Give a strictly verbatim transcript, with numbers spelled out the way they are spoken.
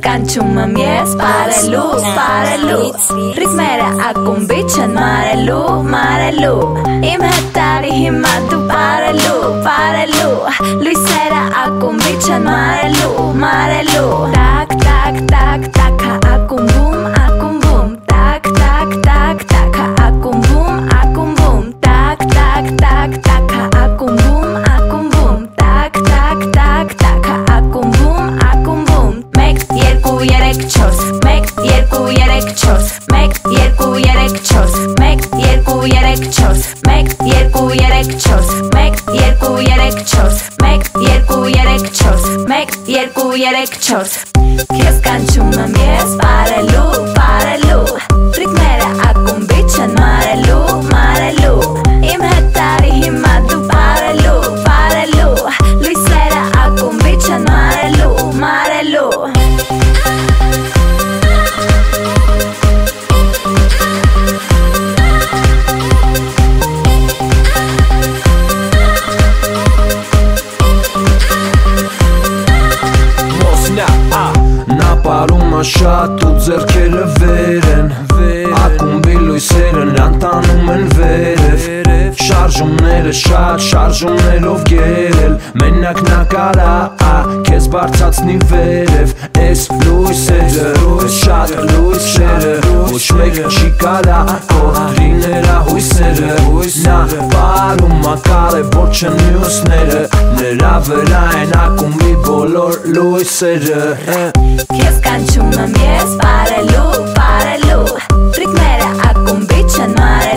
կանչում եմ ես Պարելու, պարելու Ռիթմերը ակումբիչ են մարելու, մարելու Իմ հետ տարի հիմա դու պարելու, պարելու Լույսերը ակումբիչ են մարելու, մարելու Տակ, տակ, տակ, տակա ակումբում, ակումբում Տակ, տակ, տակ, տակա ակումբում, ակումբում Տակ, տակ, տակ, տակա ակումբում, ակումբում Տակ, տակ, տակ, տակա ակումբում, ակումբում Մեկ, երկու, երեք, չորս Մեկ, երկու, երեք, չորս Մեկ, երկու, երեք, չորս Մեկ, երկու, երեք, չորս Մեկ, երկու, երեք, չորս Մեկ, երկու, երեք, չորս Մեկ, երկու, երեք, չորս Մեկ, երկու, երեք, չորս Քեզ կանչում եմ ես Պարելու, պարելու Ռիթմերը ակումբիչ են մարելու, մարելու Իմ հետ տարի հիմա դու պարելու, պարելու Լույսերը ակումբիչ են մարելու, մարելու Պարում շատ ու ձեռքերը վեր են Ակումբի լույսերը նյանտանում են վերև Շարժումները շատ շարժումներով գերել Մենակ նա կարա քեզ բարձացնի վերև Էս լույսերը, էս շատ լույսերը Ոչ մեկ չի կարա կողրի նրա հույսերը Նա պարում կարևոր չն մյուսները Նրա վրա են ակումբի բոլոր լույսերը Քեզ կանչում եմ ես Պարելու, պարելու Ռիթմերը ակումբիչ են մարելու